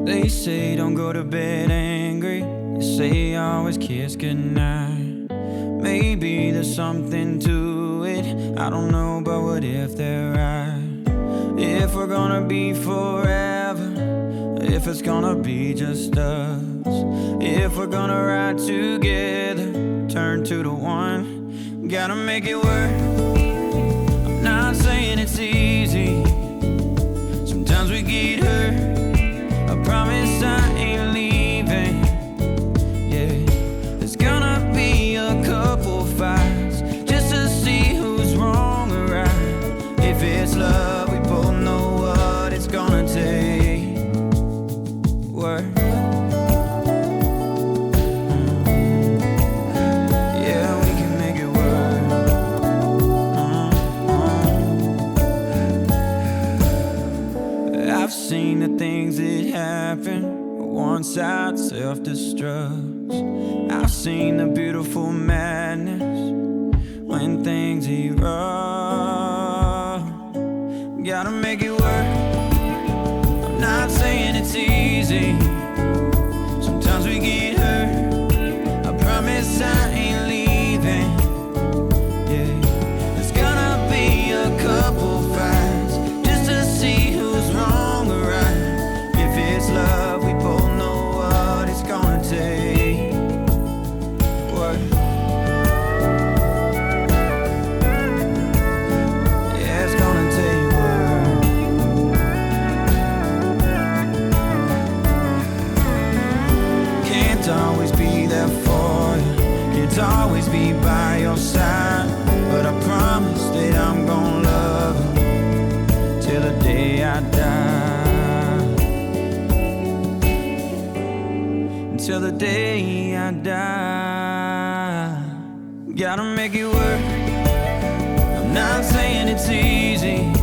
They say don't go to bed angry. They say always kiss goodnight. Maybe there's something to it, I don't know, but what if they're right? If we're gonna be forever, if it's gonna be just us, if we're gonna ride together, turn to the one, gotta make it work. I'm not saying it's easy, sometimes we get hurt. I promise I ain't leaving. Yeah, there's gonna be a couple fights just to see who's wrong or right. If it's love, we both know what it's gonna take. Work. Yeah, we can make it work. I've seen the things that happen, one-side self-destruct. I've seen the beautiful madness when things erupt. Gotta make it work. I'm not saying it's easy, sometimes we get hurt. I promise I ain't leaving. Yeah, there's gonna be a couple fights just to see who's wrong or right. If it's love, we both know what it's gonna take. What? Yeah, it's gonna take work. Can't always be there for you, can't always be by your side, but I promise that I'm gonna love you till the day I die. Until the day I die, gotta make it work. I'm not saying it's easy,